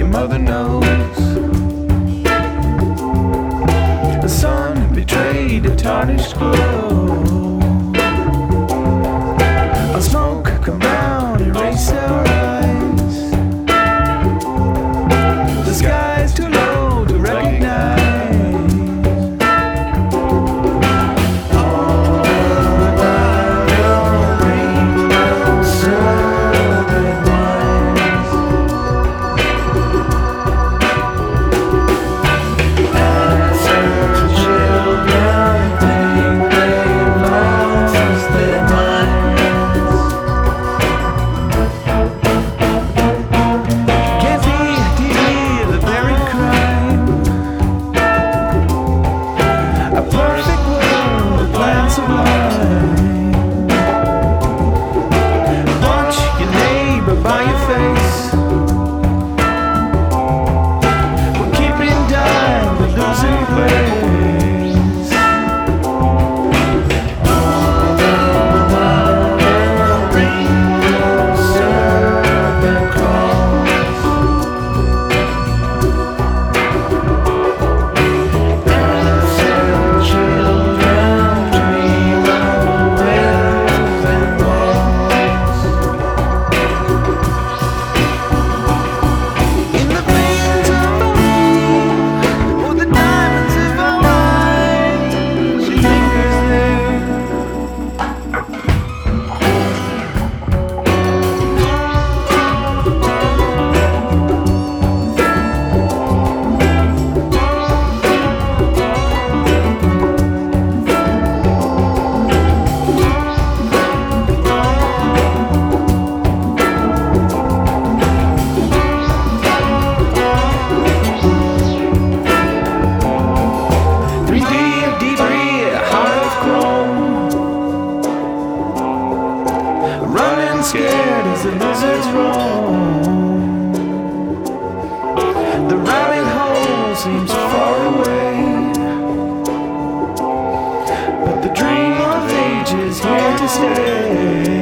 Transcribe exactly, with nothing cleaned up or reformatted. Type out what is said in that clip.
your mother knows. The sun betrayed a tarnished glow. A smoke come down, erase our eyes. The sky's too low to recognize. Scared as the lizards roam. The rabbit hole seems far away, but the dream of ages here to stay.